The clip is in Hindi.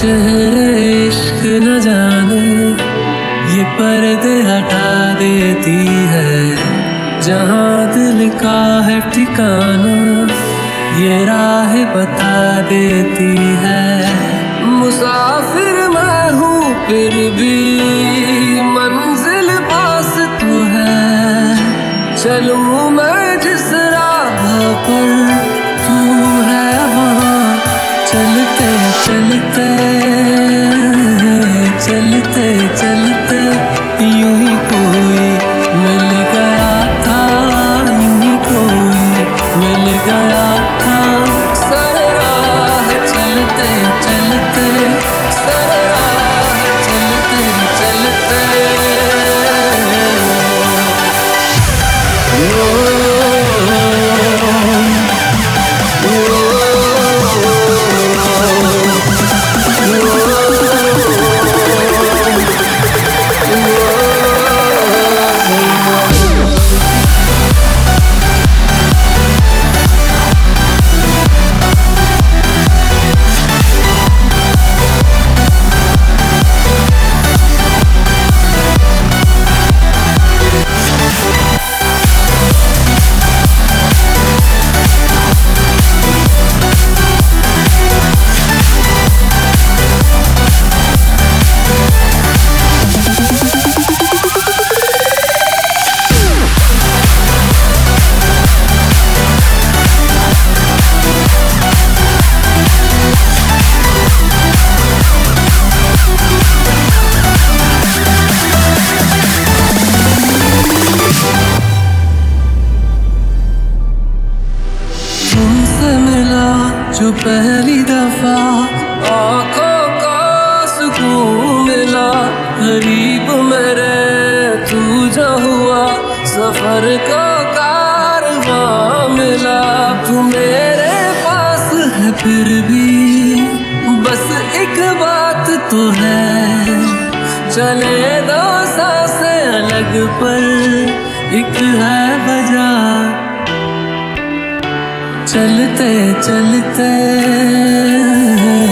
चेहरे इश्क न जाने ये पर्दे हटा देती है। जहाँ दिल का है ठिकाना ये राह बता देती है। मुसाफिर मैं हूँ फिर भी मंजिल पास तो है। चलूँ मैं जिस राह पर तू है वहाँ। चलते चलते चलते चलते यूं ही कोई मिल गया था। यूं ही कोई मिल गया था। सर राह चलते चलते सर राह चलते चलते जो पहली दफा आँखों का सुकून मिला। करीब मेरे तू जो हुआ सफर का कारवां मिला। तू मेरे पास है फिर भी बस एक बात तो है। चले दो सांसें अलग पर एक है वजह। चलते चलते